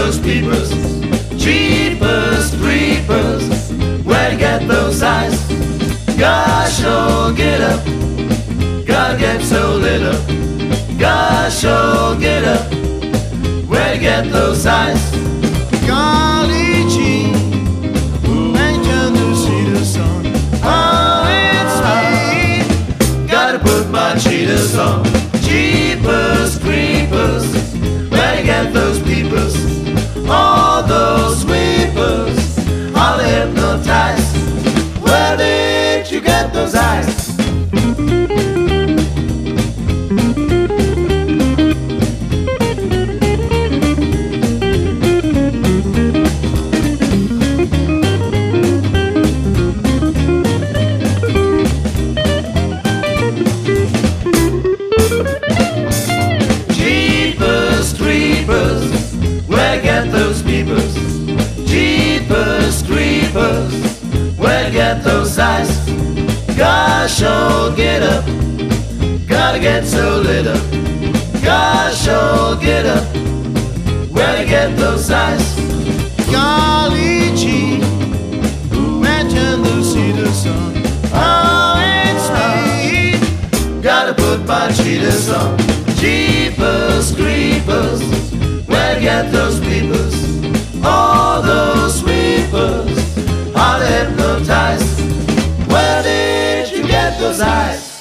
those peepers? Jeepers, creepers, where'd you get those eyes? Gosh, oh, get up, gotta get so lit up. Gosh, oh, get up, where'd you get those eyes? Golly gee, ain't you to see the sun? Oh, it's me, gotta put my cheetahs on. Jeepers, creepers, where'd you get those peepers? All those sweepers, all hypnotized. Where did you get those eyes? Jeepers, creepers, where get those peepers? Jeepers, creepers, where get those eyes? Gosh, oh, get up, gotta get so lit up. Gosh, oh, get up, where you get those eyes? Golly gee, ain't you to see the sun? Oh, it's me, gotta put my cheetahs on. Jeepers, creepers, where you get those peepers? All those sweepers, all hypnotized. Where did you get those eyes?